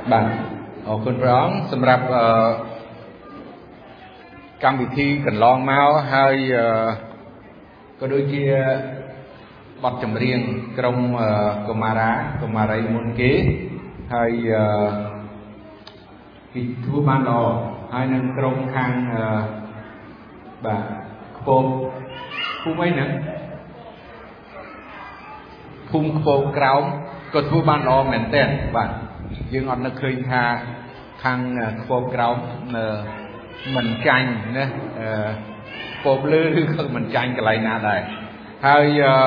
បាទអរគុណព្រះអង្គសម្រាប់កម្មវិធីកន្លងមកហើយក៏ដូចជាបទចម្រៀងក្រុមកុមារីមុនគេហើយគេធ្វើបានល្អហើយនឹងក្រុមខាងបាទខ្ពងភូមិអីហ្នឹងភូមិខ្ពងក្រោមក៏ធ្វើបានល្អមែនទែនបាទយើងអត់នឹកឃើញថាខាងខ្ពងក្រោមមិនចាញ់ណាពពលើឬក៏មិនចាញ់កន្លែងណាដែរហើយ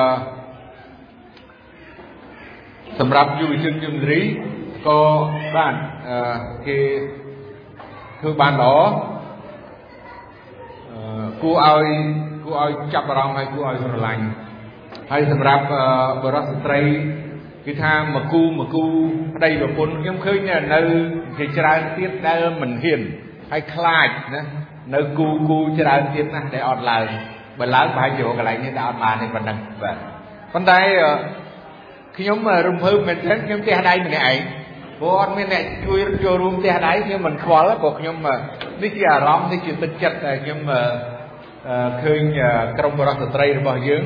សម្រាប់យុវជនជំនរីក៏បានគេធ្វើបានល្អគួរឲ្យចាប់អារម្មណ៍ហើយគួរឲ្យស្រឡាញ់ហើយសម្រាប់បរិសុទ្ធស្ត្រីគឺថាមកគូប្តីប្រពន្ធខ្ញុំឃើញនៅជាច្រើនទៀតដែលមិនហ៊ានហើយខ្លាចណានៅគូច្រើនទៀតណាស់ដែលអត់ឡើងបើឡើងប្រហែលជាកន្លែងនេះតែអត់បានទេប៉ុណ្ណឹងបាទប៉ុន្តែខ្ញុំរំភើបមែនទែនខ្ញុំផ្ទះដៃម្នាក់ឯងព្រោះអត់មានអ្នកជួយចូលរួមផ្ទះដៃខ្ញុំមិនខ្វល់ព្រោះខ្ញុំនេះជាអារម្មណ៍នេះជាទឹកចិត្តដែលខ្ញុំឃើញក្រុមបរិសុទ្ធស្ត្រីរបស់យើង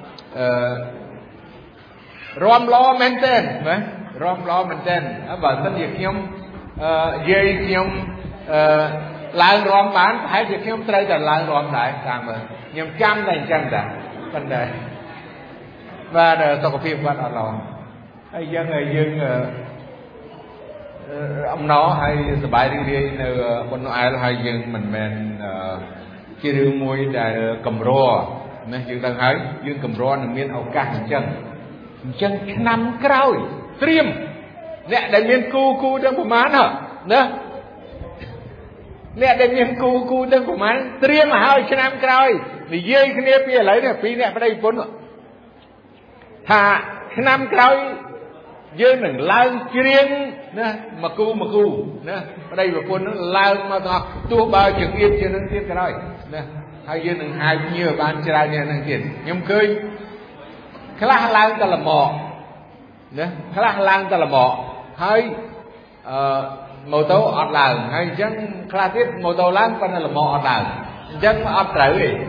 រំលោមែនទែនណារំលោមែនទែនបើមិនជាខ្ញុំយាយខ្ញុំឡើងរំបានប្រហែលជាខ្ញុំត្រូវតែឡើងរំដែរតាមមើលខ្ញុំចាំតែអញ្ចឹងតាប៉ុន្តែបាទសុខភាពគាត់អត់ល្អហើយយើងអំណរហើយសប្បាយរីករាយនៅបុណ្យណូអែលហើយយើងមិនមែនជារឿងមួយដែលកម្រណាយើងដឹងហើយយើងកម្រនឹងមានឱកាសអញ្ចឹងឆ្នាំក្រោយត្រៀមអ្នកដែលមានគូទាំងប្រមាណណាអ្នកដែលមានគូទាំងប្រមាណត្រៀមឲ្យឆ្នាំក្រោយនិយាយគ្នាពីឥឡូវនេះពីអ្នកប្តីប្រពន្ធថាឆ្នាំក្រោយយើងនឹងឡើងច្រៀងណាមកគូណាប្តីប្រពន្ធនឹងឡើងមកទាំងអស់ទោះបើចង្អៀតជានឹងទៀតក៏ដោយណាហើយយើងនឹងហៅញើបានច្រើននេះនឹងទៀតខ្ញុំឃើញខ្លះឡើងតែល្មមណាខ្លះឡើងតែល្មមហើយម៉ូតូអត់ឡើងហើយអញ្ចឹងខ្លះទៀតម៉ូតូឡើងប៉ុន្តែល្មមអត់ឡើងអញ្ចឹងអត់ត្រូវទេ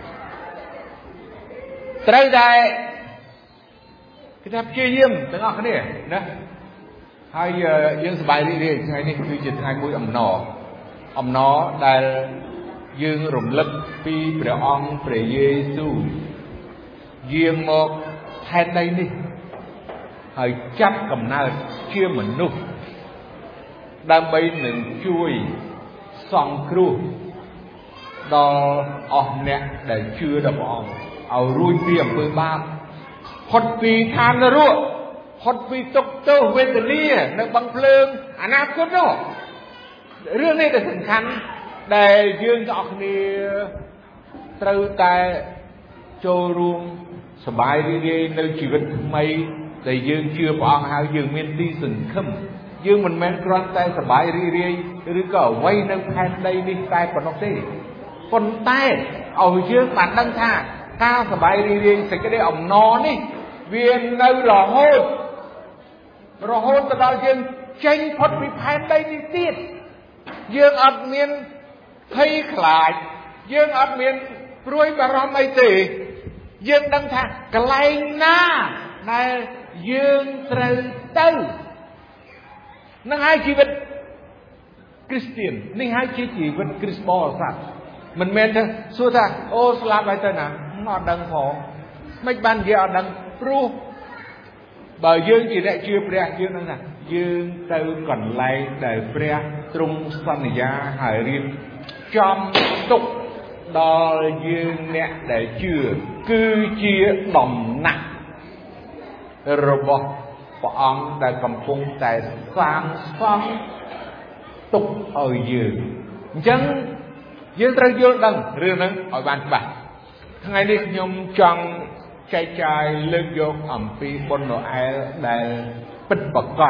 ត្រូវតែគេថាព្យាយាមទាំងអស់គ្នាណាហើយយើងសប្បាយរីករាយថ្ងៃនេះគឺជាថ្ងៃមួយអំណរដែលយើងរំលឹកពីព្រះអង្គព្រះយេស៊ូវយាងមកផែនដីនេះហើយចាប់កំណើតជាមនុស្សដើម្បីនឹងជួយសង្គ្រោះដល់អស់អ្នកដែលជឿដល់ព្រះអង្គឲ្យរួចពីអំពើបាបផុតពីឋាននរកផុតពីទុក្ខទោសវេទនានៅបឹងភ្លើងអនាគតនោះរឿងនេះដែលសំខាន់ដែលយើងទាំងអស់គ្នាត្រូវតែចូលរួមសប្បាយរីករាយនៅជីវិតថ្មីដែលយើងជឿព្រះអង្គហើយយើងមានទីសង្ឃឹមយើងមិនមែនគ្រាន់តែសប្បាយរីករាយឬក៏អ្វីនៅផែនដីនេះតែប៉ុណ្ណោះទេប៉ុន្តែឲ្យយើងបានដឹងថាការសប្បាយរីករាយសេចក្តីអំណរនេះវានៅរហូតទៅដល់យើងចេញផុតពីផែនដីនេះទៀតយើងអត់មានភ័យខ្លាចយើងអត់មានព្រួយបារម្ភអីទេយើងដឹងថាកន្លែងណាដែលយើងត្រូវទៅនឹងហើយជីវិតគ្រីស្ទាននេះហើយជាជីវិតគ្រីស្ទបរិស័ទមិនមែនថាសួរថាអូស្លាប់ហើយទៅណាអត់ដឹងផងមិនបាននិយាយអត់ដឹងព្រោះបើយើងជាអ្នកជឿព្រះយើងដឹងថាយើងទៅកន្លែងដែលព្រះទ្រង់សន្យាហើយរៀបចំទុកដល់យើងអ្នកដែលជឿគឺជាដំណាក់របស់ព្រះអង្គដែលកំពុងតែសាងសង់ទុកឲ្យយើងអញ្ចឹងយើងត្រូវយល់ដឹងរឿងហ្នឹងឲ្យបានច្បាស់ថ្ងៃនេះខ្ញុំចង់ចែកចាយលើកយកអំពីបុណ្យណូអែលដែលពិតប្រាក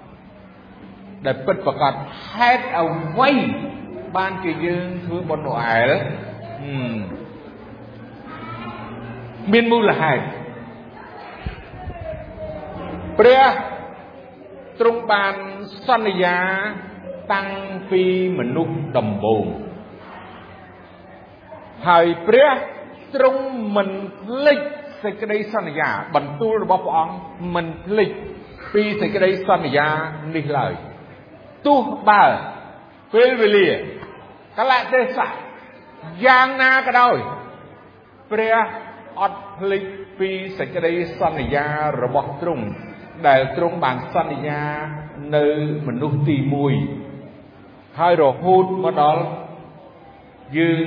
ដហេតុអ្វីបានជាយើងធ្វើបុណ្យណូអែលមានមូលហេតុព្រះទ្រង់បានសន្យាតាំងពីមនុស្សដំបូងហើយព្រះទ្រង់មិនភ្លេចសេចក្តីសន្យាបន្ទូលរបស់ព្រះអង្គមិនភ្លេចពីសេចក្តីសន្យានេះឡើយទោះបើពេលវេលាកលៈទេសៈយ៉ាងណាក៏ដោយព្រះអត់ភ្លេចពីសេចក្តីសន្យារបស់ទ្រង់ដែលទ្រង់បានសន្យានៅមនុស្សទី1ហើយរហូតមកដល់យើង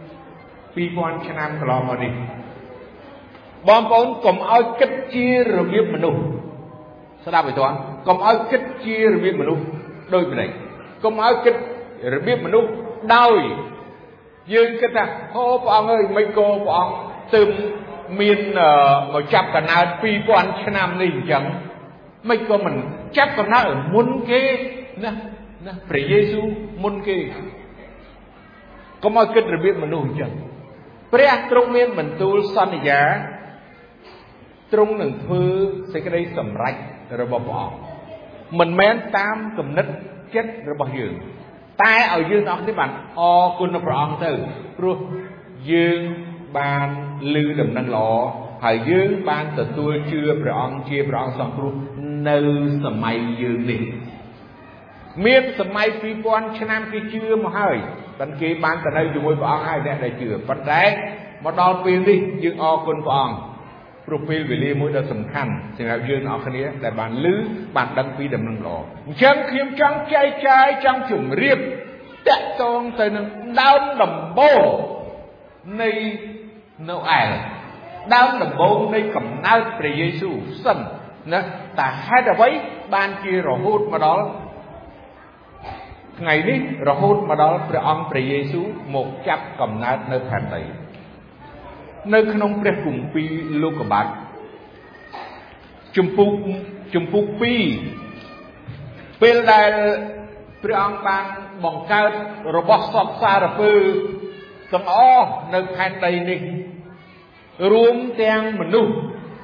2000ឆ្នាំកន្លងមកនេះបងប្អូនកុំឲ្យគិតជារបៀបមនុស្សស្ដាប់ឲ្យទាន់កុំឲ្យគិតជារបៀបមនុស្សដូចម្ដេចកុំឲ្យគិតរបៀបមនុស្សដោយយើងគិតថាអូព្រះអង្គអើយមិនក៏ព្រះអង្គទើបមានមកចាប់កំណើត2000ឆ្នាំនេះអញ្ចឹងមិនក៏មិនចាប់កំណើតមុនគេណាព្រះយេស៊ូវមុនគេកុំឲ្យគិតរបៀបមនុស្សអញ្ចឹងព្រះទ្រង់មានបន្ទូលសន្យាទ្រង់នឹងធ្វើសេចក្តីសម្រេចរបស់ព្រះអង្គមិនមែនតាមគំនិតចិត្តរបស់យើងតែឲ្យយើងទាំងអស់គ្នាបានអរគុណព្រះអង្គទៅព្រោះយើងបានឮដំណឹងល្អហើយយើងបានទទួលជឿព្រះអង្គជាព្រះអង្គសង្គ្រោះនៅសម័យយើងនេះមានសម័យ2000ឆ្នាំគេជឿមកហើយតែគេបានទៅនៅជាមួយព្រះអង្គហើយអ្នកដែលជឿប៉ុន្តែមកដល់ពេលនេះយើងអរគុណព្រះអង្គព្រោះពេលវេលាមួយដ៏សំខាន់សម្រាប់យើងទាំងអស់គ្នាដែលបានឮបានដឹងពីដំណឹងល្អអញ្ចឹងខ្ញុំចង់ចែកចាយចង់ជម្រាបតាក់ទងទៅនឹងដើមដំបូងនៃណូអែលដើមដំបូងនៃកំណើតព្រះយេស៊ូវសិនណាតែហេតុអ្វីបានជារហូតមកដល់ថ្ងៃនេះរហូតមកដល់ព្រះអង្គព្រះយេស៊ូវមកចាប់កំណើតនៅផែនដីនៅក្នុងព្រះគម្ពីរលោកុបាទជំពូក2ពេលដែលព្រះអង្គបានបង្កើតរបស់សពសារពើទាំងអស់នៅផែនដីនេះរួមទាំងមនុស្ស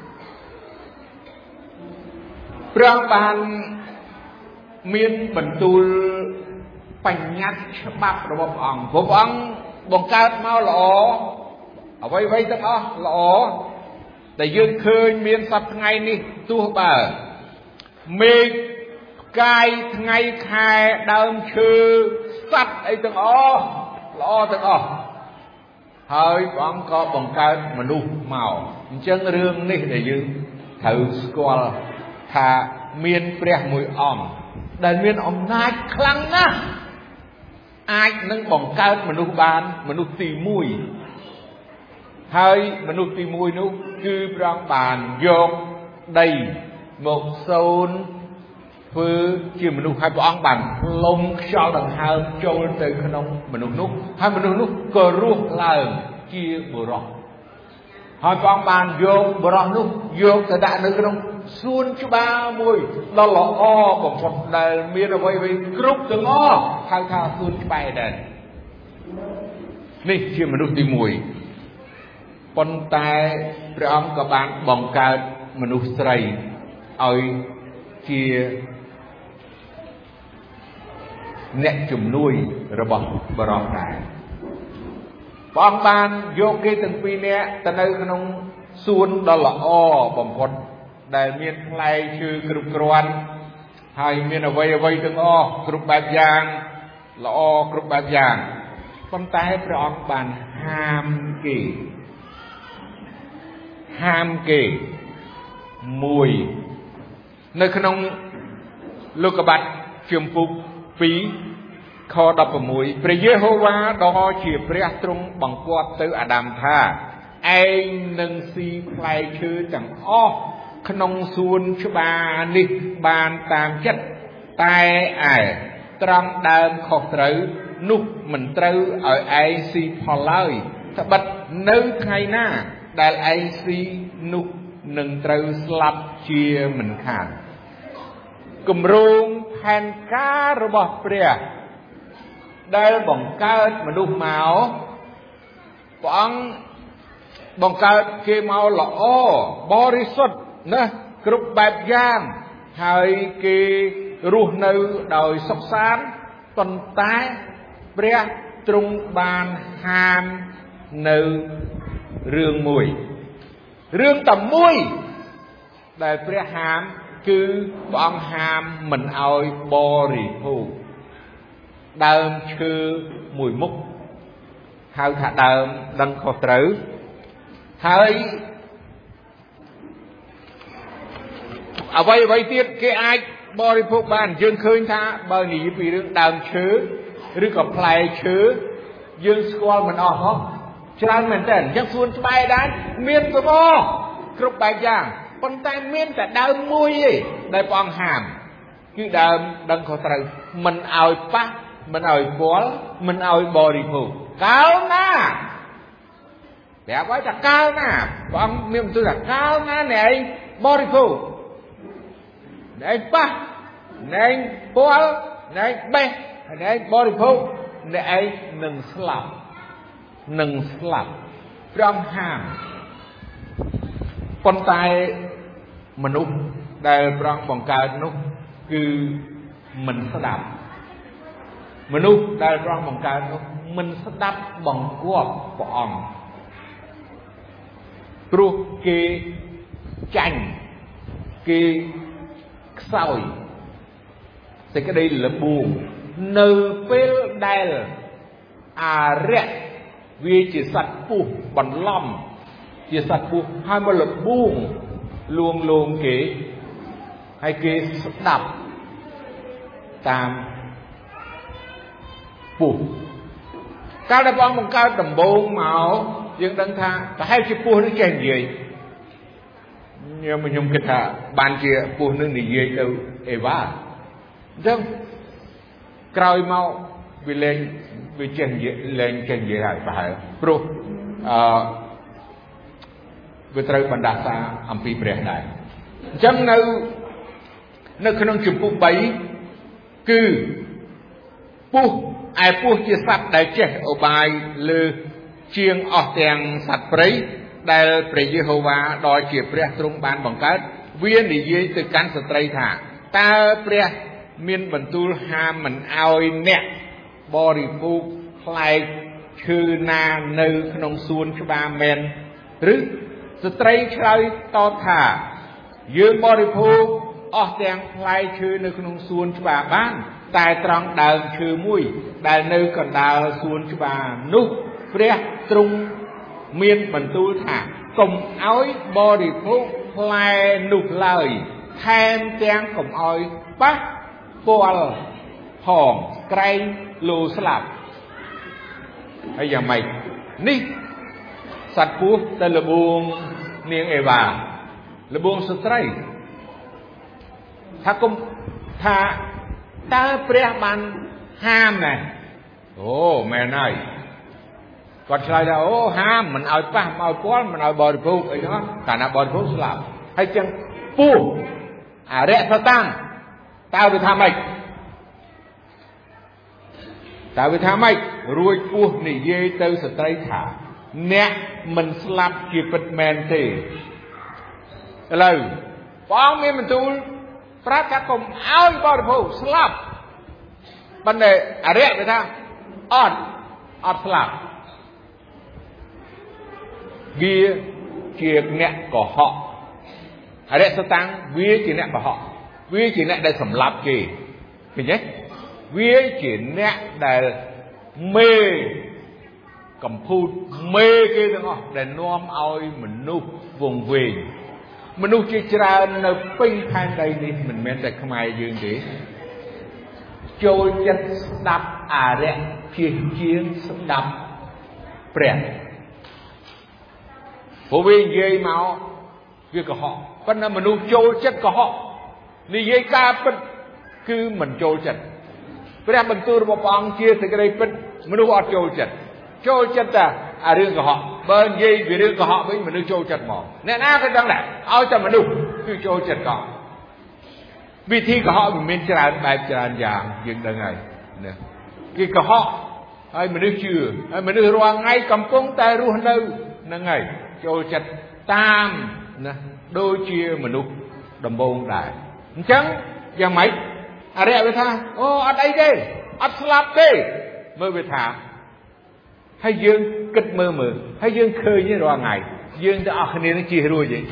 ព្រះអង្គបានមានបន្ទូលបញ្ញត្តិច្បាប់របស់ព្រះអង្គព្រោះព្រះអង្គបង្កើតមកល្អអ្វីៗទាំងអស់ល្អដែលយើងឃើញមានសប្តាហ៍ថ្ងៃនេះទោះបើមេឃផ្កាយថ្ងៃខែដើមឈើសត្វអីទាំងអស់ល្អទាំងអស់ហើយព្រះអង្គក៏បង្កើតមនុស្សមកអញ្ចឹងរឿងនេះដែលយើងត្រូវស្គាល់ថាមានព្រះមួយអង្គដែលមានអំណាចខ្លាំងណាស់អាចនឹងបង្កើតមនុស្សបានមនុស្សទី1ហើយមនុស្សទី1នោះគឺព្រះអង្គបានយកដីមកសូនធ្វើជាមនុស្សហើយព្រះអង្គបានផ្លុំខ្យល់ដង្ហើមចូលទៅក្នុងមនុស្សនោះហើយមនុស្សនោះក៏រស់ឡើងជាបុរសហើយព្រះអង្គបានយកបុរសនោះយកទៅដាក់នៅក្នុងសួនច្បារមួយដ៏ល្អបំផុតដែលមានអ្វីៗគ្រប់ទាំងអស់ហៅថាសួនច្បារដែរនេះជាមនុស្សទី1ប៉ុន្តែព្រះអង្គក៏បានបង្កើតមនុស្សស្រីឲ្យជាអ្នកជំនួយរបស់បរិសុទ្ធដែរព្រះអង្គបានយកគេទាំងពីរនាក់ទៅនៅក្នុងសួនដ៏ល្អបំផុតដែលមានផ្លែឈើគ្រប់គ្រាន់ហើយមានអ្វីទាំងអស់គ្រប់បែបយ៉ាងល្អគ្រប់បែបយ៉ាងប៉ុន្តែព្រះអង្គបានហាមគេមួយនៅក្នុងលោកុបាទជំពូក2ខ16ព្រះយេហូវ៉ាដ៏ជាព្រះទ្រង់បង្គាប់ទៅអាដាមថាឯងនឹងស៊ីផ្លែឈើទាំងអស់ក្នុងសួនច្បារនេះបានតាមចិត្តតែឯត្រង់ដើមខុសត្រូវនោះមិនត្រូវឲ្យឯងស៊ីផលឡើយត្បិតនៅថ្ងៃណាដែលឯងស៊ីនោះនឹងត្រូវស្លាប់ជាមិនខានគម្រោងផែនការរបស់ព្រះដែលបង្កើតមនុស្សមកព្រះអង្គបង្កើតគេមកល្អបរិសុទ្ធណាគ្រប់បែបយ៉ាងហើយគេរស់នៅដោយសុខសាន្តប៉ុន្តែព្រះទ្រង់បានហាមនៅរឿងមួយរឿងតែមួយដែលព្រះហាមគឺព្រះអង្គហាមមិនឲ្យបរិភោគដើមឈើមួយមុខហៅថាដើមដឹងខុសត្រូវហើយអ្វីទៀតគេអាចបរិភោគបានយើងឃើញថាបើនិយាយពីរឿងដើមឈើឬក៏ផ្លែឈើយើងស្គាល់មិនអស់ហ៎ច្រើនមែនតើអញ្ចឹងសួនស្បែកដែរមានទាំងអស់គ្រប់បែបយ៉ាងប៉ុន្តែមានតែដើមមួយទេដែលព្រះអង្គហាមគឺដើមដឹងខុសត្រូវមិនឲ្យប៉ះមិនឲ្យពាល់មិនឲ្យបរិភោគកាលណាប្រាប់ឲ្យថាកាលណាព្រះអង្គមានបន្ទូលថាកាលណាអ្នកឯងបរិភោគអ្នកឯងប៉ះអ្នកឯងពាល់អ្នកឯងបេះអ្នកឯងបរិភោគអ្នកឯងនឹងស្លាប់ព្រះអង្គហាមប៉ុន្តែមនុស្សដែលព្រះអង្គបង្កើតនោះគឺមិនស្ដាប់មនុស្សដែលព្រះអង្គបង្កើតនោះមិនស្ដាប់បង្គាប់ព្រះអង្គព្រោះគេចាញ់គេខ្សោយសេចក្តីល្បួងនៅពេលដែលអារក្សវាជាសត្វពស់បន្លំជាសត្វពស់ហើយមកល្បួងលួងលោមគេហើយគេស្ដាប់តាមពស់កាលដែលព្រះអង្គបង្កើតដំបូងមកយើងដឹងថាប្រហែលជាពស់នេះចេះនិយាយខ្ញុំគិតថាបានជាពស់នឹងនិយាយទៅអេវ៉ាអញ្ចឹងក្រោយមកវាលែងវាចេះនិយាយលែងចេះនិយាយហើយប្រហែលព្រោះវាត្រូវបណ្ដាសាអំពីព្រះដែរអញ្ចឹងនៅក្នុងជំពូក3គឺពស់ជាសត្វដែលចេះឧបាយលើជាងអស់ទាំងសត្វព្រៃដែលព្រះយេហូវ៉ាដ៏ជាព្រះទ្រង់បានបង្កើតវានិយាយទៅកាន់ស្ត្រីថាតើព្រះមានបន្ទូលហាមមិនឲ្យអ្នកបរិភោគផ្លែឈើណានៅក្នុងសួនច្បារមែនឬស្ត្រីឆ្លើយតបថាយើងបរិភោគអស់ទាំងផ្លែឈើនៅក្នុងសួនច្បារបានតែត្រង់ដើមឈើមួយដែលនៅកណ្ដាលសួនច្បារនោះព្រះទ្រង់មានបន្ទូលថាកុំឲ្យបរិភោគផ្លែនោះឡើយថែមទាំងកុំឲ្យប៉ះពាល់ផងក្រែងលោស្លាប់ហើយយ៉ាងម៉េចនេះសត្វពស់ទៅល្បួងនាងអេវ៉ាល្បួងស្ត្រីថាគុំថាតើព្រះបានហាមណាអូមែនហើយគាត់ឆ្លើយថាអូហាមមិនឲ្យប៉ះមិនឲ្យពាល់មិនឲ្យបរិភោគអីហ្នឹងកាលណាបរិភោគស្លាប់ហើយចឹងពស់អរិយសតាំងតើវាថាម៉េចរួចពស់និយាយទៅស្ត្រីថាអ្នកមិនស្លាប់ជាពិតមែនទេឥឡូវព្រះអង្គមានបន្ទូលប្រាប់ថាកុំឲ្យបរិភោគស្លាប់ប៉ុន្តែអរិយវាថាអត់ស្លាប់វាជាអ្នកកុហកអរិយសតាំងវាជាអ្នកកុហកវាជាអ្នកដែលសម្លាប់គេឃើញទេវាជាអ្នកដែលមេកំពូតមេគេទាំងអស់ដែលនាំឲ្យមនុស្សវង្វេងមនុស្សជាច្រើននៅពេញផែនដីនេះមិនមែនតែខ្មែរយើងទេចូលចិត្តស្ដាប់អរិយជាងស្ដាប់ព្រះព្រោះវានិយាយមកវាកុហកប៉ុន្តែមនុស្សចូលចិត្តកុហកនិយាយការពិតគឺមិនចូលចិត្តព្រះបន្ទូលរបស់ព្រះអង្គជាសេចក្តីពិតមនុស្សអត់ចូលចិត្តតែអារឿងកុហកបើនិយាយពីរឿងកុហកវិញមនុស្សចូលចិត្តមកអ្នកណាក៏ដឹងដែរឲ្យតែមនុស្សគឺចូលចិត្តកុហកវិធីកុហកវាមានច្រើនបែបច្រើនយ៉ាងយើងដឹងហើយណាគេកុហកហើយមនុស្សជឿហើយមនុស្សរាល់ថ្ងៃកំពុងតែរស់នៅហ្នឹងហើយចូលចិត្តតាមណាដូចជាមនុស្សដំបូងដែរ chẳng dạng mấy à rẻ với tha ô ở đây đây ở slap đây mơ với thả hay dương kịch mơ mơ hay dương khơi như rồi ngày dương đã ở này nó chia rồi vậy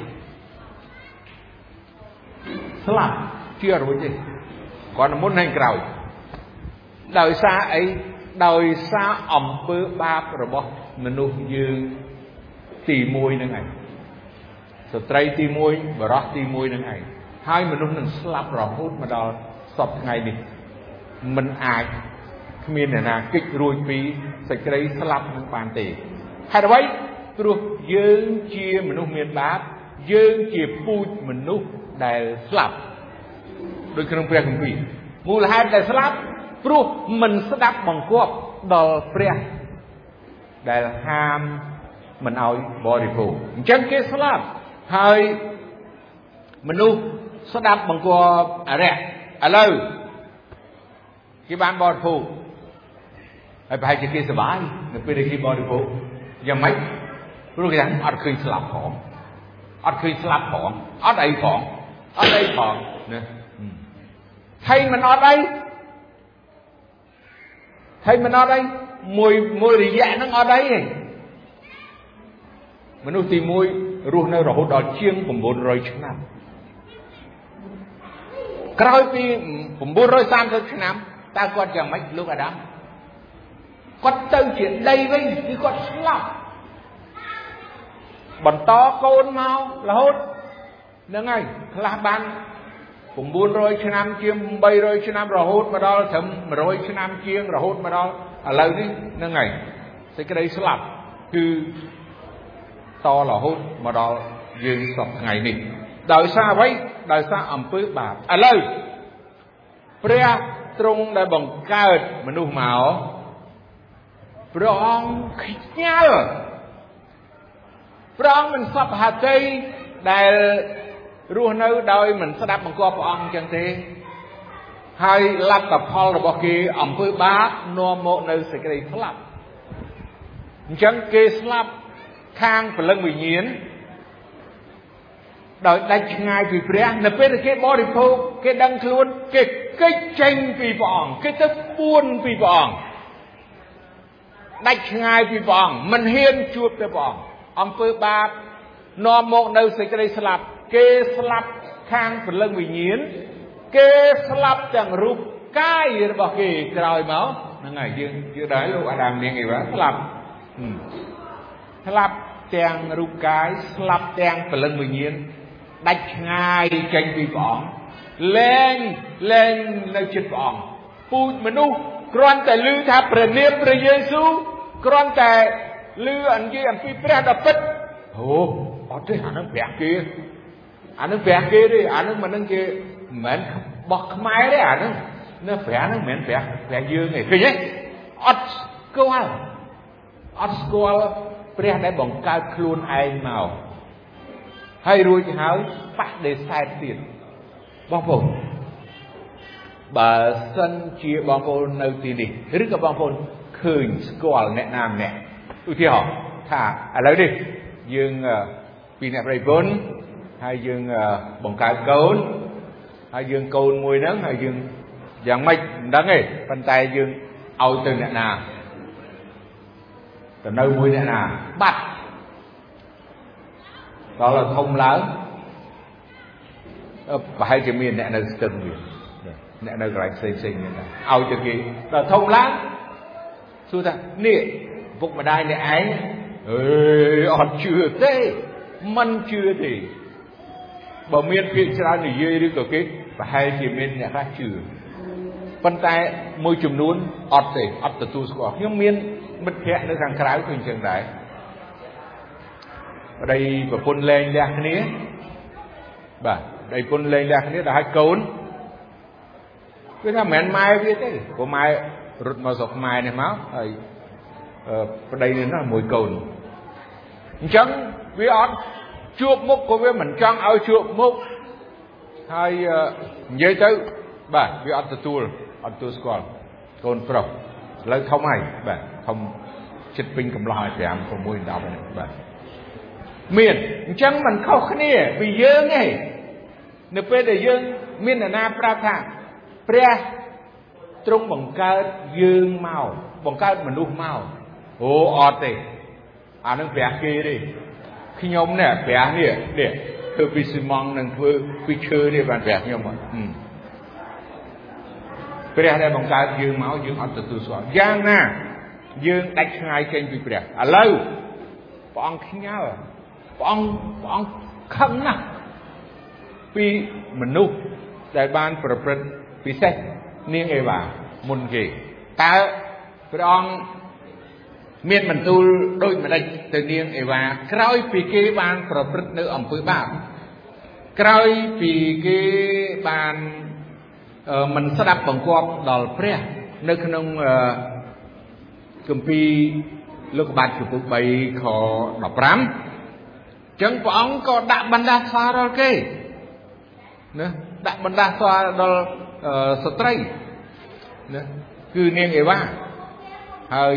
slap chia rồi vậy còn muốn hành cầu đời xa ấy đời xa ẩm bơ ba rồi bỏ mình nuôi dương tì môi nữa ngàyสตรีตีมวยบรักตีมวยนั่นไงให้มนุษย์นั่งสลับเราพูดมาดอสอบไงดิมันอาจมีเนี่ยนะกิจรวยปีสตรีสลับนั่งปานตีให้เอาไว้ตรุษยืนเชียมนุษย์เมียนบาปยืนเชียปูดมนุษย์ได้สลับโดยเครื่องเปรียบของพี่มูลหายได้สลับตรุษมันสดับบังคับดอเปรียบได้ห้ามมันเอาบริโภคจังเกสลับហើយមនុស្សស្ដាប់បង្គាប់អរិយឥឡូវគេបានបរិភោគហើយប្រហែលជាគេសប្បាយនៅពេលដែលគេបរិភោគយ៉ាងម៉េចព្រោះគេថាអត់ឃើញស្លាប់ផងអត់ឃើញស្លាប់ផងអត់អីផងអត់អីផងណាហើយមិនអត់អីហើយមិនអត់អីមួយរយៈហ្នឹងអត់អីទេមនុស្សទី1រស់នៅរហូតដល់ជាង900ឆ្នាំក្រោយពី930ឆ្នាំតើគាត់យ៉ាងម៉េចលោកអាដាមគាត់ទៅជាដីវិញគឺគាត់ស្លាប់បន្តកូនមករហូតហ្នឹងហើយខ្លះបាន900ឆ្នាំជាង800ឆ្នាំរហូតមកដល់ត្រឹម100ឆ្នាំជាងរហូតមកដល់ឥឡូវនេះហ្នឹងហើយសេចក្តីស្លាប់គឺតរហូតមកដល់យើងសពថ្ងៃនេះដោយសារអ្វីដោយសារអំពើបាបឥឡូវព្រះទ្រង់ដែលបង្កើតមនុស្សមកព្រះអង្គខ្ញាល់ព្រះអង្គមិនសពហត្ថីដែលរស់នៅដោយមិនស្ដាប់បង្គាប់ព្រះអង្គអញ្ចឹងទេហើយលទ្ធផលរបស់គេអំពើបាបនាំមកនៅសេចក្តីស្លាប់អញ្ចឹងគេស្លាប់ខាងព្រលឹងវិញ្ញាណដោយដាច់ឆ្ងាយពីព្រះនៅពេលដែលគេបរិភោគគេដឹងខ្លួនគេគេចចេញពីព្រះអង្គគេទៅពួនពីព្រះអង្គដាច់ឆ្ងាយពីព្រះអង្គមិនហ៊ានជួបទៅព្រះអង្គអំពើបាបនាំមកនៅសេចក្តីស្លាប់គេស្លាប់ខាងព្រលឹងវិញ្ញាណគេស្លាប់ទាំងរូបកាយរបស់គេក្រោយមកហ្នឹងហើយយើងដែរលោកអាដាមនាងអីវ៉ាស្លាប់ស្លាប់ទាំងរូបកាយស្លាប់ទាំងព្រលឹងវិញ្ញាណដាច់ឆ្ងាយចេញពីព្រះអង្គលែងនៅជិតព្រះអង្គពូជមនុស្សគ្រាន់តែឮថាព្រះនាមព្រះយេស៊ូវគ្រាន់តែឮនិយាយអំពីព្រះដ៏ពិតអូអត់ទេអានឹងប្រាក់គេអានឹងប្រាក់គេទេអានឹងមិននឹងគេមិនមែនបោះខ្មែរទេអានឹងនៅប្រាក់នឹងមិនមែនប្រាក់យើងទេឃើញទេអត់ស្គាល់ព្រះដែលបង្កើតខ្លួនឯងមកហើយរួចហើយបដិសេធទៀតបងប្អូនបើសិនជាបងប្អូននៅទីនេះឬក៏បងប្អូនឃើញស្គាល់អ្នកណាម្នាក់ឧទាហរណ៍ថាឥឡូវនេះយើងពីអ្នកប្រិយបុណ្យហើយយើងបង្កើតកូនហើយយើងកូនមួយហ្នឹងហើយយើងយ៉ាងម៉េចមិនដឹងទេប៉ុន្តែយើងឲ្យទៅអ្នកណាទៅនៅមួយអ្នកណាបាត់ដល់ធំឡើងប្រហែលជាមានអ្នកនៅស្ទឹងវាអ្នកនៅកន្លែងផ្សេងនេះណាឲ្យទៅគេដល់ធំឡើងសួរថានេះពុកម្ដាយអ្នកឯងអត់ជឿទេមិនជឿទេបើមានពាក្យច្រើននិយាយឬក៏គេប្រហែលជាមានអ្នកខ្លះជឿប៉ុន្តែមួយចំនួនអត់ទេអត់ទទួលស្គាល់ខ្ញុំមានមិត្តភ័ក្តិនៅខាងក្រៅគឺអញ្ចឹងដែរប្តីប្រពន្ធលែងលះគ្នាបាទប្តីប្រពន្ធលែងលះគ្នាដល់ឲ្យកូនគឺថាមិនមែនម៉ែវាទេព្រោះម៉ែរត់មកស្រុកខ្មែរនេះមកហើយប្តីនេះណាមួយកូនអញ្ចឹងវាអត់ជួបមុខក៏វាមិនចង់ឲ្យជួបមុខហើយនិយាយទៅបាទវាអត់ទទួលស្គាល់កូនប្រុសឥឡូវធំហើយបាទធំចិត្តពេញកំឡោះឲ្យ5 6 10បាទមានអញ្ចឹងមិនខុសគ្នាពីយើងទេនៅពេលដែលយើងមានអ្នកណាប្រាប់ថាព្រះទ្រង់បង្កើតយើងមកបង្កើតមនុស្សមកអូអត់ទេអានឹងព្រះគេទេខ្ញុំនេះព្រះនេះធ្វើពីស៊ីម៉ង់នឹងធ្វើពីឈើនេះបានព្រះខ្ញុំព្រះដែលបង្កើតយើងមកយើងអត់ទទួលស្គាល់យ៉ាងណាយើងដាច់ឆ្ងាយចេញពីព្រះឥឡូវព្រះអង្គខ្ញាល់ព្រះអង្គខឹងណាស់ពីមនុស្សដែលបានប្រព្រឹត្តពិសេសនាងអេវ៉ាមុនគេតើព្រះអង្គមានបន្ទូលដូចម្ដេចទៅនាងអេវ៉ាក្រោយពីគេបានប្រព្រឹត្តនៅអំពើបាបក្រោយពីគេបានមិនស្ដាប់បង្គាប់ដល់ព្រះនៅក្នុងគម្ពីរលោកុបាទចំពុក3ខ15អញ្ចឹងព្រះអង្គក៏ដាក់បណ្ដាសាដល់គេណាដាក់បណ្ដាសាដល់ស្ត្រីណាគឺនាងអេវ៉ាហើយ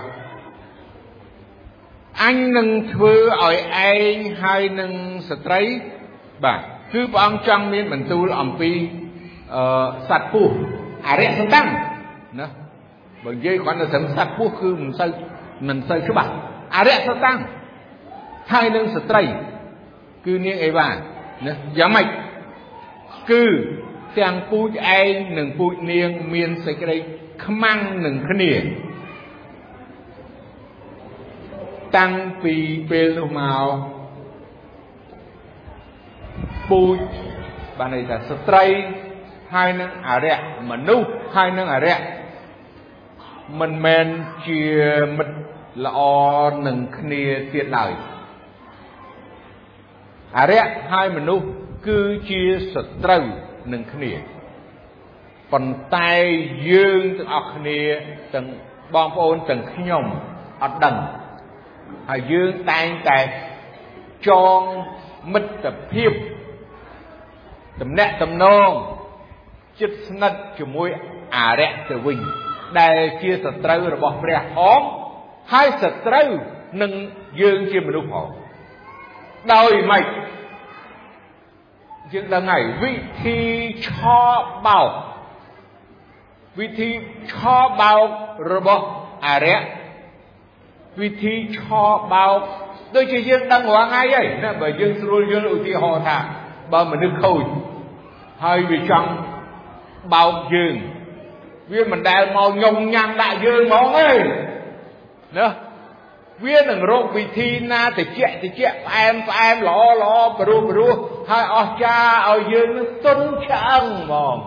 អញនឹងធ្វើឲ្យឯងហើយនឹងស្ត្រីបាទគឺព្រះអង្គចង់មានបន្ទូលអំពីសត្វពស់អរិយសតាំងណាបើនិយាយគ្រាន់តែត្រឹមសត្វពស់គឺមិនសូវច្បាស់អរិយសតាំងហើយនឹងស្ត្រីគឺនាងអេវ៉ាណាយ៉ាងម៉េចគឺទាំងពូជឯងនិងពូជនាងមានសេចក្តីខ្មាំងនឹងគ្នាតាំងពីពេលនោះមកពូជបានន័យថាស្ត្រីហើយនឹងអរិយមនុស្សហើយនឹងអរិយមិនមែនជាមិត្តល្អនឹងគ្នាទៀតឡើយអរិយហើយមនុស្សគឺជាសត្រូវនឹងគ្នាប៉ុន្តែយើងទាំងអស់គ្នាទាំងបងប្អូនទាំងខ្ញុំអត់ដឹងហើយយើងតែងតែចងមិត្តភាពទំនាក់ទំនងជិតស្និទ្ធជាមួយអរិយទៅវិញដែលជាសត្រូវរបស់ព្រះផងហើយសត្រូវនឹងយើងជាមនុស្សផងដោយម៉េចយើងដឹងហើយវិធីឆបោករបស់អរិយវិធីឆបោកដូចជាយើងដឹងរាល់ថ្ងៃហើយណាបើយើងស្រួលយល់ឧទាហរណ៍ថាបើមនុស្សខូចហើយវាចង់បោកយើងវាមិនដែលមកញងញ៉ាំងដាក់យើងហ្មងទេណាវានឹងរកវិធីណាតិចផ្អែមល្អព្រោះហើយអស្ចារ្យឲ្យយើងនឹងទុនឆ្អឹងហ្មង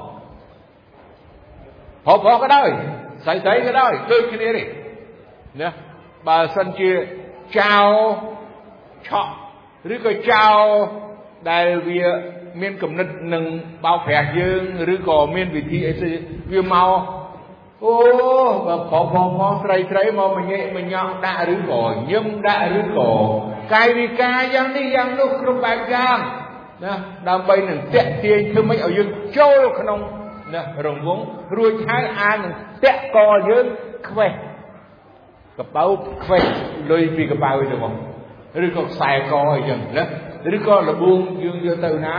ប្រុសក៏ដោយស្រីក៏ដោយដូចគ្នានេះណាបើសិនជាចៅឆក់ឬក៏ចៅដែលវាមានគំនិតនឹងបោកប្រាស់យើងឬក៏មានវិធីអីវាមកអូបើផងស្រីមកមញ៉េមញ៉ង់ដាក់ឬក៏ញឹមដាក់ឬក៏កាយវិការយ៉ាងនេះយ៉ាងនោះគ្រប់បែបយ៉ាងណាដើម្បីនឹងតាក់ទាញធ្វើម៉េចឲ្យយើងចូលក្នុងណារង្វង់រួចហើយអាចនឹងតាក់កយើងខ្វេះកបោខ្វេះលុយពីកបោទៅបងឬក៏ខ្សែកអីចឹងណាឬក៏លបួងយើងយកទៅណា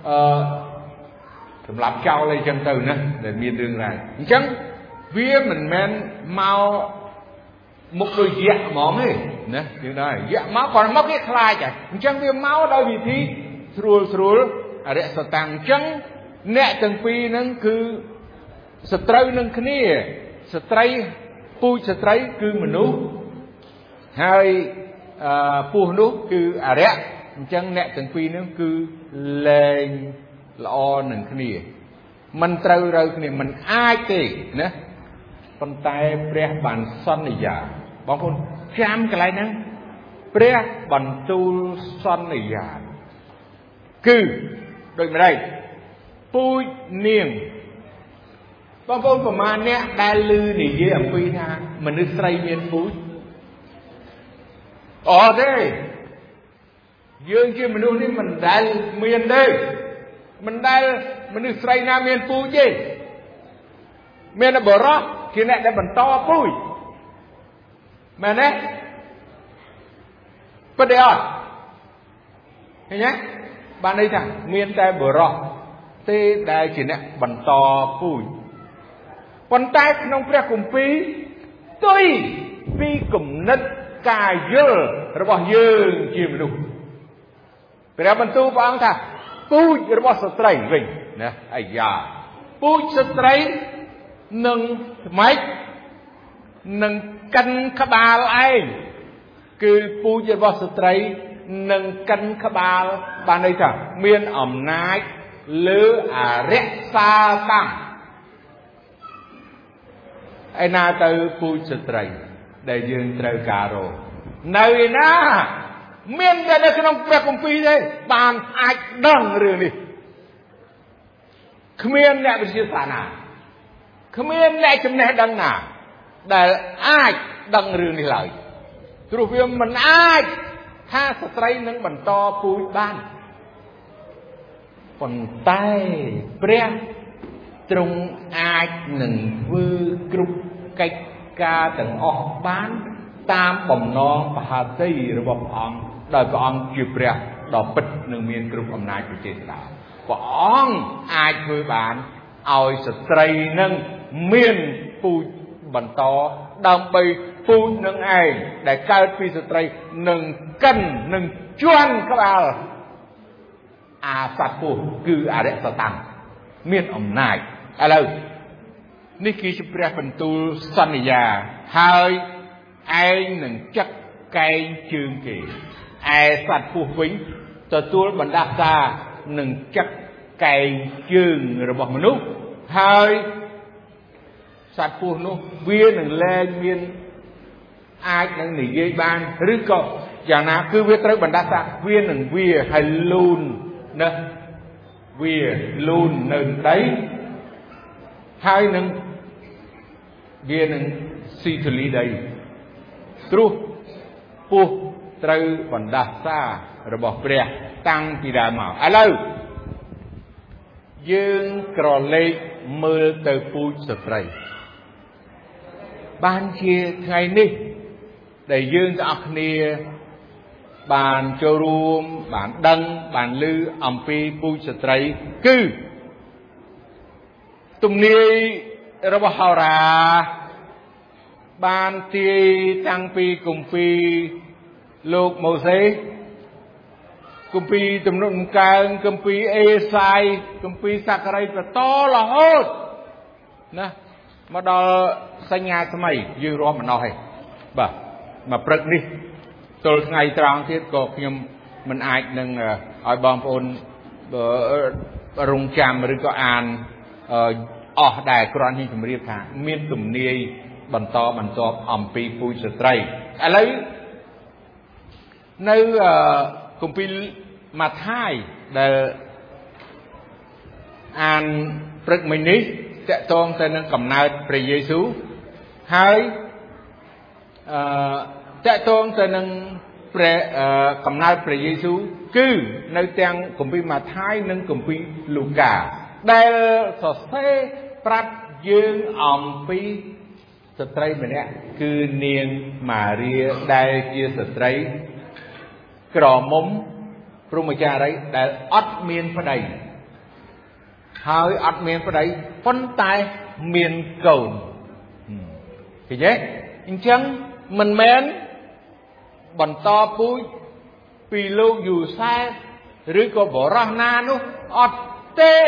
សម្រាប់ចោលអីចឹងទៅណាដែលមានរឿងរ៉ាវអញ្ចឹងវាមិនមែនមកមុខដូចយៈហ្មងទេណាយើងដែរយៈមកគាត់មកគេខ្លាចហើយអញ្ចឹងវាមកដោយវិធីស្រួលអរិយសតាំងអញ្ចឹងអ្នកទាំងពីរហ្នឹងគឺសត្រូវនឹងគ្នាស្ត្រីពូជស្ត្រីគឺមនុស្សហើយពស់នោះគឺអរិយអញ្ចឹងអ្នកទាំងពីរហ្នឹងគឺលែងល្អនឹងគ្នាមិនត្រូវគ្នាមិនអាចទេណាប៉ុន្តែព្រះបានសន្យាបងប្អូនចាំកន្លែងហ្នឹងព្រះបន្ទូលសន្យាគឺដូចម្ដេចពូជនាងបងប្អូនប្រមាណអ្នកដែលឮនិយាយអំពីថាមនុស្សស្រីមានពូជអត់ទេយើងជាមនុស្សនេះមិនដែលមានទេមិនដែលមនុស្សស្រីណាមានពូជទេមានតែបរិសុទ្ធជាអ្នកដែលបន្តពូជមែនទេពិតទេអត់ឃើញទេបានន័យថាមានតែបរិសុទ្ធទេដែលជាអ្នកបន្តពូជប៉ុន្តែក្នុងព្រះគម្ពីរផ្ទុយពីគំនិតការយល់របស់យើងជាមនុស្សព្រះបន្ទូលព្រះអង្គថាពូជរបស់ស្ត្រីវិញណាអាយ៉ាពូជស្ត្រីនឹងថ្មិចនឹងកិនក្បាលឯងគឺពូជរបស់ស្ត្រីនឹងកិនក្បាលបានន័យថាមានអំណាចលើអរិយសាកម្មឯណាទៅពូជស្ត្រីដែលយើងត្រូវការរកនៅឯណាមានតែនៅក្នុងព្រះគម្ពីរទេបានអាចដឹងរឿងនេះគ្មានអ្នកវិទ្យាសាស្ត្រណាគ្មានអ្នកចំណេះដឹងណាដែលអាចដឹងរឿងនេះឡើយព្រោះវាមិនអាចថាស្ត្រីនឹងបន្តពូជបានប៉ុន្តែព្រះទ្រង់អាចនឹងធ្វើគ្រប់កិច្ចការទាំងអស់បានតាមបំណងបហាតីរបស់ព្រះអង្គដោយព្រះអង្គជាព្រះដ៏ពិតនិងមានគ្រប់អំណាចប្រជេស្តាព្រះអង្គអាចធ្វើបានឲ្យស្ត្រីនឹងមានពូជបន្តដើម្បីពូជនឹងឯងដែលកើតពីស្ត្រីនឹងកិននឹងជន់ក្បាលអាសត្វពស់គឺអរិយសតាំងមានអំណាចឥឡូវនេះគឺជាព្រះបន្ទូលសន្យាហើយឯងនឹងចឹកកែងជើងគេឯសត្វពស់វិញទទួលបណ្ដាសានឹងចឹកកែងជើងរបស់មនុស្សហើយសត្វពស់នោះវានឹងលែងមានអាចនឹងនិយាយបានឬក៏យ៉ាងណាគឺវាត្រូវបណ្ដាសាវានឹងវាហើយលូនណាវាលូននៅដីហើយនឹងវានឹងស៊ីធូលីដីព្រោះពស់ត្រូវបណ្ដាសារបស់ព្រះតាំងពីដើមមកឥឡូវយើងក្រឡេកមើលទៅពូជស្ត្រីបានជាថ្ងៃនេះដែលយើងទាំងអស់គ្នាបានចូលរួមបានដឹងបានឮអំពីពូជស្ត្រីគឺទំនាយរបស់ហោរាបានទាយតាំងពីគម្ពីរលោកម៉ូសេគម្ពីរទំនុកដំកើងគម្ពីរអេសាយគម្ពីរសាករីបន្តរហូតណាមកដល់សញ្ញាថ្មីយើងរាប់មិនអស់ទេបាទមកព្រឹកនេះទល់ថ្ងៃត្រង់ទៀតក៏ខ្ញុំមិនអាចនឹងឲ្យបងប្អូនរងចាំឬក៏អានអស់ដែរគ្រាន់តែជម្រាបថាមានទំនាយបន្តបន្ទាប់អំពីពូជស្ត្រីឥឡូវនៅគម្ពីរម៉ាថាយដែលអានព្រឹកមិញនេះតកតងទៅនឹងកំណើតព្រះយេស៊ូវហើយតកតងទៅនឹងព្រះកំណើតព្រះយេស៊ូវគឺនៅទាំងគម្ពីរម៉ាថាយនិងគម្ពីរលូកាដែលសរសេរប្រាប់យើងអំពីស្ត្រីម្នាក់គឺនាងម៉ារីដែលជាស្ត្រីក្រមុំព្រហ្មចារីដែលអត់មានប្តីហើយអត់មានប្តីប៉ុន្តែមានកូនឃើញទេអញ្ចឹងមិនមែនបន្តពូជពីលោកយូសែបឬក៏បរោះណានោះអត់ទេ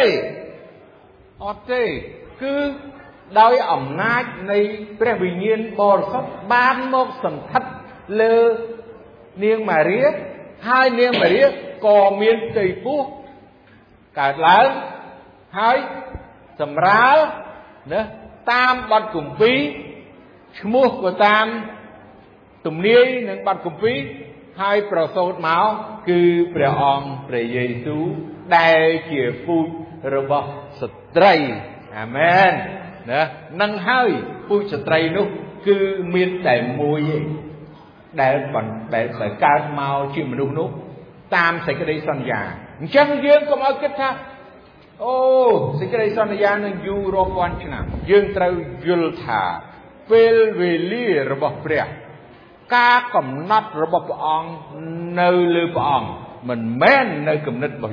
គឺដោយអំណាចនៃព្រះវិញ្ញាណបរិសុទ្ធបានមកសន្ធិដ្ឋលើនាងម៉ារីហើយនាងម៉ារីក៏មានផ្ទៃពោះកើតឡើងហើយសម្រាលណាតាមបទគម្ពីរឈ្មោះក៏តាមទំនាយនឹងបទគម្ពីរហើយប្រសូតមកគឺព្រះអង្គព្រះយេស៊ូវដែលជាពូជរបស់ស្ត្រីអាមែនណានឹងហើយពូជស្ត្រីនោះគឺមានតែមួយឯងដែលកើតមកជាមនុស្សនោះតាមសេចក្តីសន្យាអញ្ចឹងយើងកុំឲ្យគិតថាអូសេចក្តីសន្យានឹងយូររាប់ពាន់ឆ្នាំយើងត្រូវយល់ថាពេលវេលារបស់ព្រះការកំណត់របស់ព្រះអង្គនៅលើព្រះអង្គមិនមែននៅគំនិតរបស់យើង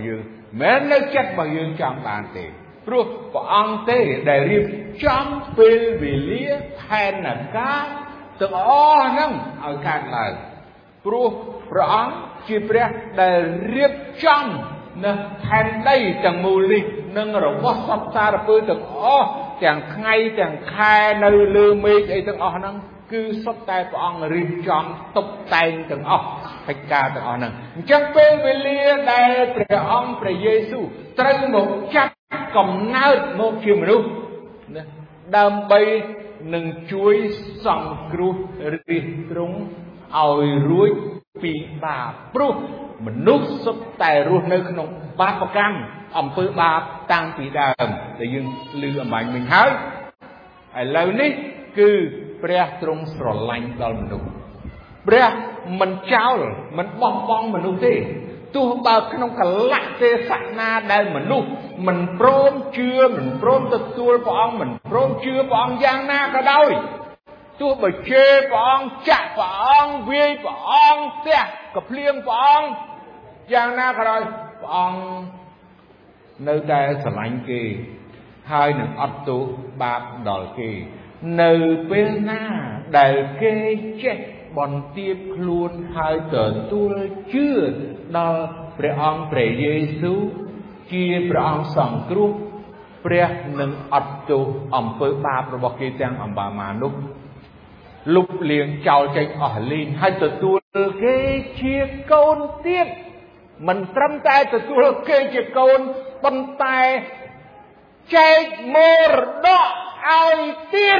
Mến nơi chất bằng dương trong bàn tệ Pro bà ông tê để riêng trong phê vì lía Hèn là cá Từng ó nâng ở càng lời Pro bà ông chỉ bè để riêng trong Hèn đây chẳng mù lịch Nâng rồi có sắp xa ra phơi từng ó Chẳng ngay chẳng khai nơi lư mê ấy từng ó nâng Cứ sắp tay bà ông riêng trong tục tay từng ó Thạch ca từng ó nâng Chẳng phê vì lía để bà ông bà Giê-xu Trân một chắc Cầm nát một chiều mà đúng Đàm bay nâng chuối sòng cửu rì trúng Ôi rúi phì bà Prú Mình nút sắp tài rùa nơi khổng bác bà cam Ông phơ bà tăng phì đàm Để dương lưu ẩm ảnh mình hỏi Lâu ní cứ Brea trúng sổ lạnh đó mình đúng Brea mình trao Mình bong bong mình đúng thế Tu bà không cả lạc tê sạc na đây mình lúc Mình prôm chưa Mình prôm tự tuôn của ông Mình prôm chưa của ông giang na cả đôi Tu bà chê của ông Chạc của ông Vì của ông Tè Cập liêng của ông Giang na cả đôi Của ông Nơi đây sẽ lạnh kì Hai nâng ấp tu Bạp đòi kì Nơi bên na Đại kê chết Bọn tiếp luôn hai tờ tuôn chưa Đóព្រះអង្គព្រះយេស៊ូវជាព្រះអង្គសង្គ្រោះព្រះនឹងអត់ទោសអំពើបាបរបស់គេទាំងអម្បាមានោះលុបលាងចោលចេញអស់លីងហើយទទួលគេជាកូនទៀតមិនត្រឹមតែទទួលគេជាកូនប៉ុន្តែចែកមរតកឲ្យទៀត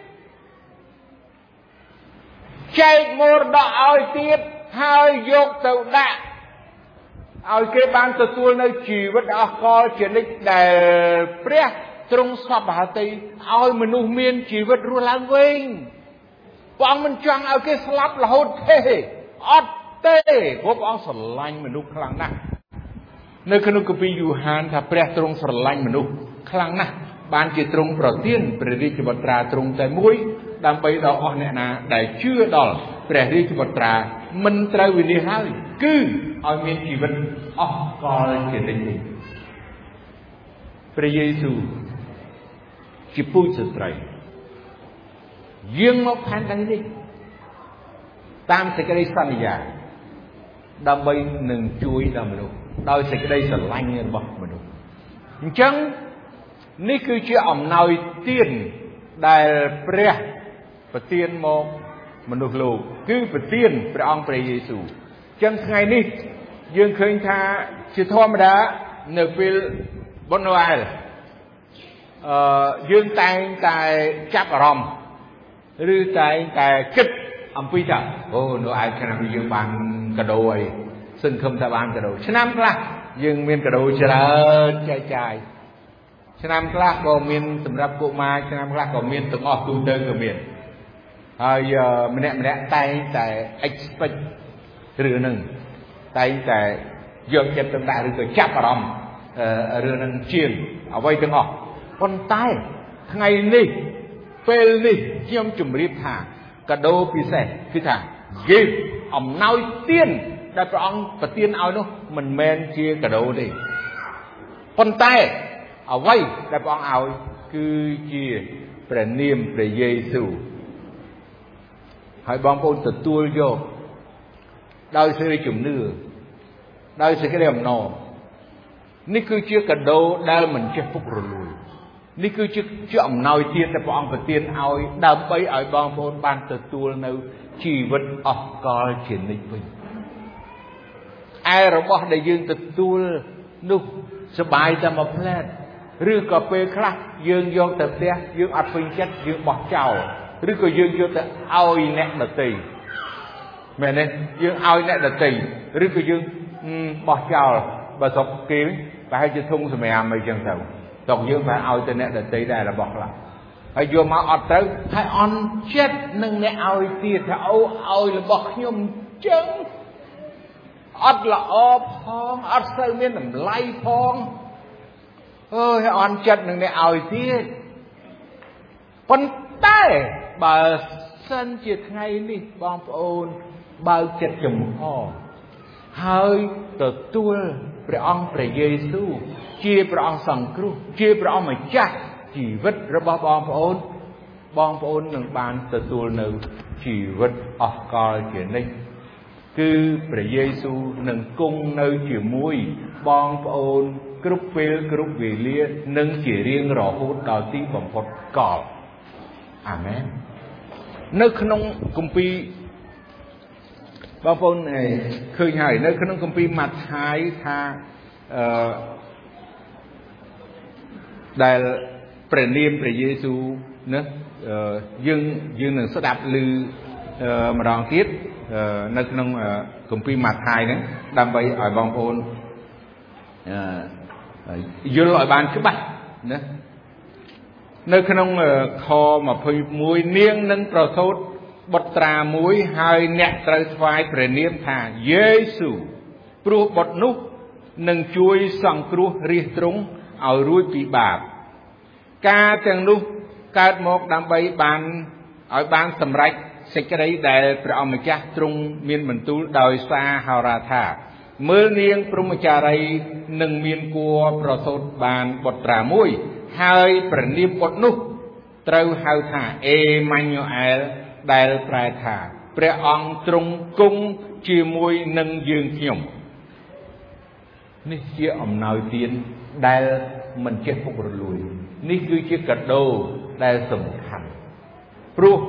ចែកមរតកឲ្យទៀតហើយយកទៅដាក់ឲ្យគេបានទទួលនៅជីវិតអស់កលជានិច្ចដែលព្រះទ្រង់សពហត្ថីឲ្យមនុស្សមានជីវិតរស់ឡើងវិញព្រះអង្គមិនចង់ឲ្យគេស្លាប់រហូតទេអត់ទេព្រោះព្រះអង្គស្រឡាញ់មនុស្សខ្លាំងណាស់នៅក្នុងគម្ពីរយូហានថាព្រះទ្រង់ស្រឡាញ់មនុស្សខ្លាំងណាស់បានជាទ្រង់ប្រទានព្រះរាជបុត្រាទ្រង់តែមួយដើម្បីដល់អស់អ្នកណាដែលជឿដល់ព្រះរាជបុត្រាមិនត្រូវវិនិច្ឆ័យហើយគឺឲ្យមានជីវិតអស់កលជានិច្ចព្រះយេស៊ូវជាពូជស្ត្រីយាងមកផែនដីនេះតាមសេចក្តីសន្យាដើម្បីនឹងជួយដល់មនុស្សដោយសេចក្តីស្រឡាញ់របស់មនុស្សអញ្ចឹងនេះគឺជាអំណោយទានដែលព្រះប្រទានមកមនុស្សលោកគឺប្រទានព្រះអង្គព្រះយេស៊ូវចឹងថ្ងៃនេះយើងឃើញថាជាធម្មតានៅពេលបុណ្យណូអែលយើងតែងតែចាប់អារម្មណ៍ឬតែងតែគិតអំពីថាអូណូអែលឆ្នាំនេះយើងបានកាដូអីសង្ឃឹមថាបានកាដូឆ្នាំខ្លះយើងមានកាដូច្រើនចែកចាយឆ្នាំខ្លះក៏មានសម្រាប់កុមារឆ្នាំខ្លះក៏មានទាំងអស់ទូទៅក៏មានហើយម្នាក់តែងតែ expect រឿងហ្នឹងតែងតែយកចិត្តទុកដាក់ឬក៏ចាប់អារម្មណ៍រឿងហ្នឹងជាងអ្វីទាំងអស់ប៉ុន្តែថ្ងៃនេះពេលនេះខ្ញុំជម្រាបថាកាដូពិសេសគឺថា gift អំណោយទានដែលព្រះអង្គប្រទានឲ្យនោះមិនមែនជាកាដូទេប៉ុន្តែអ្វីដែលព្រះអង្គឲ្យគឺជាព្រះនាមព្រះយេស៊ូវហើយបងប្អូនទទួលយកដោយសេចក្តីជំនឿដោយសេចក្តីអំណរនេះគឺជាកាដូដែលមិនចេះពុករលួយនេះគឺជាអំណោយទានដែលព្រះអង្គប្រទានឲ្យដើម្បីឲ្យបងប្អូនបានទទួលនៅជីវិតអស់កលជានិច្ចវិញឯរបស់ដែលយើងទទួលនោះសบายតែមួយផ្លែតឬក៏ពេលខ្លះយើងយកទៅផ្ទះយើងអត់ពេញចិត្តយើងបោះចោលឬក៏យើងយកទៅឲ្យអ្នកដទៃមែនទេយើងឲ្យអ្នកដទៃឬក៏យើងបោះចោលបើស្រុកគេប្រហែលជាធុងសម្រាមអីចឹងទៅស្រុកយើងប្រហែលឲ្យទៅអ្នកដទៃដែររបស់ខ្លះហើយយកមកអត់ត្រូវហើយអន់ចិត្តនឹងអ្នកឲ្យទៀតថាអូឲ្យរបស់ខ្ញុំចឹងអត់ល្អផងអត់សូវមានតម្លៃផងអើយអន់ចិត្តនឹងអ្នកឲ្យទៀតប៉ុន្តែបើសិនជាថ្ងៃនេះបងប្អូនបើកចិត្តចំហហើយទទួលព្រះអង្គព្រះយេស៊ូវជាព្រះអង្គសង្គ្រោះជាព្រះអង្គម្ចាស់ជីវិតរបស់បងប្អូននឹងបានទទួលនៅជីវិតអស់កលជានិច្ចគឺព្រះយេស៊ូវនឹងគង់នៅជាមួយបងប្អូនគ្រប់ពេលគ្រប់វេលានិងជារៀងរហូតដល់ទីបំផុតកលអាមែននៅក្នុងគម្ពីរបងប្អូនឃើញហើយនៅក្នុងគម្ពីរម៉ាថាយថាដែលព្រះនាមព្រះយេស៊ូវណាយើងនឹងស្ដាប់ឮម្ដងទៀតនៅក្នុងគម្ពីរម៉ាថាយហ្នឹងដើម្បីឲ្យបងប្អូនយល់ឲ្យបានច្បាស់ណានៅក្នុងខ21នាងនឹងប្រសូតបុត្រាមួយហើយអ្នកត្រូវថ្វាយព្រះនាមថាយេស៊ូវព្រោះបុត្រនោះនឹងជួយសង្គ្រោះរាស្ត្រទ្រង់ឲ្យរួចពីបាបការទាំងនោះកើតមកដើម្បីបានសម្រេចសេចក្តីដែលព្រះអង្គម្ចាស់ទ្រង់មានបន្ទូលដោយសារហោរាថាមើលនាងព្រហ្មចារីនឹងមានគួរប្រសូតបានបុត្រាមួយហើយព្រះនាមបុត្រនោះត្រូវហៅថាអេម៉ាញូអែលដែលប្រែថាព្រះអង្គទ្រង់គង់ជាមួយនឹងយើងខ្ញុំនេះជាអំណោយទានដែលមិនចេះពុករលួយនេះគឺជាកាដូដែលសំខាន់ព្រោះ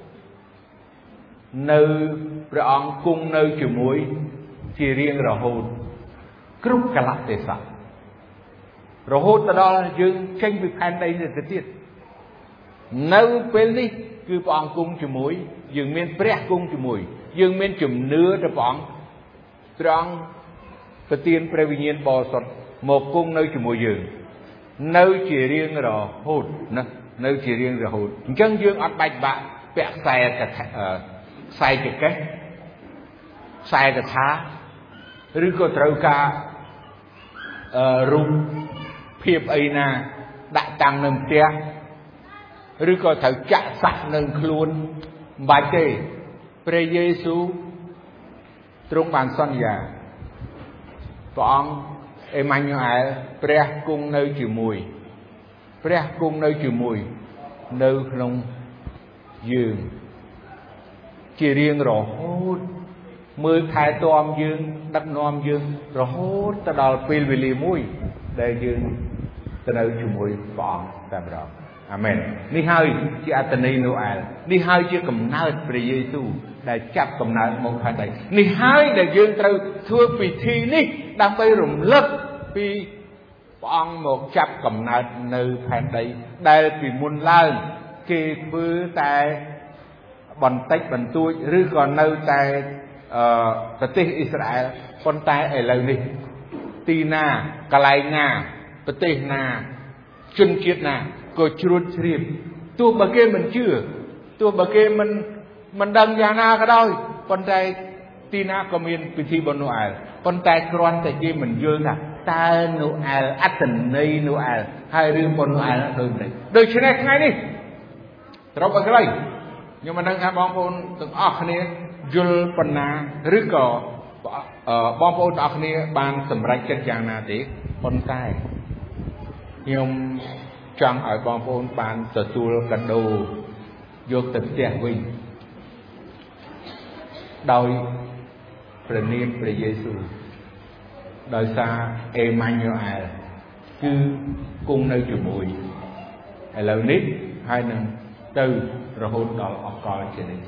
នៅព្រះអង្គគង់នៅជាមួយជារៀងរហូតគ្រប់កលៈទេសៈរហូតដល់យើងចេញពីផែនដីនេះទៅទៀតនៅពេលនេះគឺព្រះអង្គគង់ជាមួយយើងមានព្រះគង់ជាមួយយើងមានជំនឿទៅព្រះអង្គប្រទានព្រះវិញ្ញាណបរិសុទ្ធមកគង់នៅជាមួយយើងនៅជារៀងរហូតណានៅជារៀងរហូតអញ្ចឹងយើងអត់បាច់បាក់ពាក់ខ្សែចកេះខ្សែកថាឬក៏ត្រូវការរូបភាពអីណាដាក់តាំងនៅផ្ទះឬក៏ត្រូវចាក់សាក់នៅខ្លួនមិនបាច់ទេព្រះយេស៊ូវទ្រង់បានសន្យាព្រះអង្គអេម៉ាញូអែលព្រះគង់នៅជាមួយព្រះគង់នៅជាមួយនៅក្នុងយើងជារៀងរហូតមើលថែទាំយើងដឹកនាំយើងរហូតទៅដល់ពេលវេលាមួយដែលយើងទៅនៅជាមួយព្រះអង្គតែម្ដងអាមែននេះហើយជាអត្ថន័យនូអែលនេះហើយជាកំណើតព្រះយេស៊ូវដែលចាប់កំណើតមកផែនដីនេះហើយដែលយើងត្រូវធ្វើពិធីនេះដើម្បីរំលឹកពីព្រះអង្គមកចាប់កំណើតនៅផែនដីដែលពីមុនឡើងគេធ្វើតែបន្តិចបន្តួចឬក៏នៅតែប្រទេសអ៊ីស្រាអែលប៉ុន្តែឥឡូវនេះទីណាកន្លែងណាប្រទេសណាជនជាតិណាក៏ជ្រួតជ្រាបទោះបើគេមិនជឿទោះបើគេមិនដឹងយ៉ាងណាក៏ដោយប៉ុន្តែទីណាក៏មានពិធីបុណ្យនូអែលប៉ុន្តែគ្រាន់តែគេមិនយល់ថាតើនូអែលអត្ថន័យនូអែលហើយរឿងបុណ្យនូអែលដូចនេះដូច្នេះថ្ងៃនេះត្រូវបើខ្លីខ្ញុំមិនដឹងថាបងប្អូនទាំងអស់គ្នាយល់ប៉ុណ្ណាឬក៏បងប្អូនទាំងអស់គ្នាបានសម្រេចចិត្តយ៉ាងណាទេប៉ុន្តែខ្ញុំចង់ឲ្យបងប្អូនបានទទួលកាដូយកទៅផ្ទះវិញដោយព្រះនាមព្រះយេស៊ូវដោយសារអេម៉ាញូអែលគឺគង់នៅជាមួយឥឡូវនេះហើយនឹងទៅរហូតដល់អកលជានិច្ច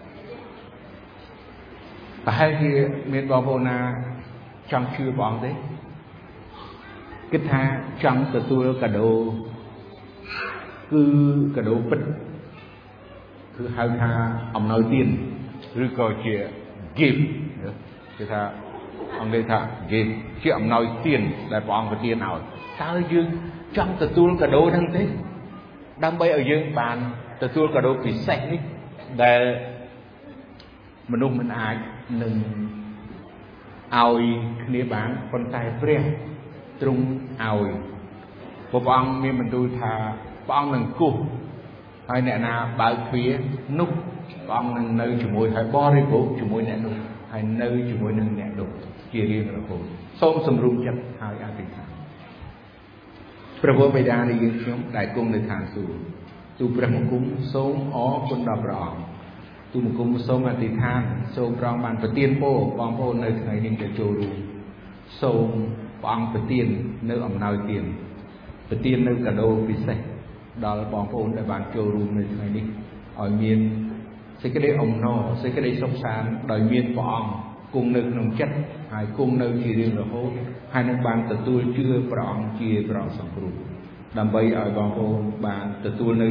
ប្រហែលជាមានបងប្អូនណាចង់ជឿព្រះអង្គទេគិតថាចង់ទទួលកាដូគឺកាដូពិតគឺហៅថាអំណោយទានឬក៏ជា gift គេថាអង់គ្លេសថា gift ជាអំណោយទានដែលព្រះអង្គប្រទានឲ្យតើយើងចង់ទទួលកាដូហ្នឹងទេដើម្បីឲ្យយើងបានទទួលកាដូពិសេសនេះដែលមនុស្សមិនអាចនឹងឲ្យគ្នាបានប៉ុន្តែព្រះទ្រង់ឲ្យព្រះអង្គមានបន្ទូលថាព្រះអង្គនឹងគោះហើយអ្នកណាបើកទ្វារនោះព្រះអង្គនឹងនៅជាមួយហើយបរិភោគជាមួយអ្នកនោះហើយនៅជាមួយនឹងអ្នកនោះជារៀងរហូតសូមសម្រុំចិត្តហើយអធិដ្ឋានព្រះវរបិតានៃយើងខ្ញុំដែលគង់នៅឋានសួគ៌ទូព្រះបង្គំសូមអរគុណដល់ព្រះអង្គទូបង្គំសូមអធិដ្ឋានសូមព្រះអង្គបានប្រទានពរបងប្អូននៅថ្ងៃនេះដែលចូលរួមសូមព្រះអង្គប្រទាននៅអំណោយទានប្រទាននៅកាដូពិសេសដល់បងប្អូនដែលបានចូលរួមនៅថ្ងៃនេះឲ្យមានសេចក្តីអំណរសេចក្តីសុខសាន្តដោយមានព្រះអង្គគង់នៅក្នុងចិត្តហើយគង់នៅជារៀងរហូតហើយនឹងបានទទួលជឿព្រះអង្គជាព្រះសង្គ្រោះដើម្បីឲ្យបងប្អូនបានទទួលនៅ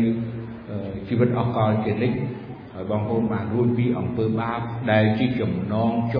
ជីវិតអកលជានិច្ចហើយបងប្អូនបានរួចពីអំពើបាបដែលជាចំណង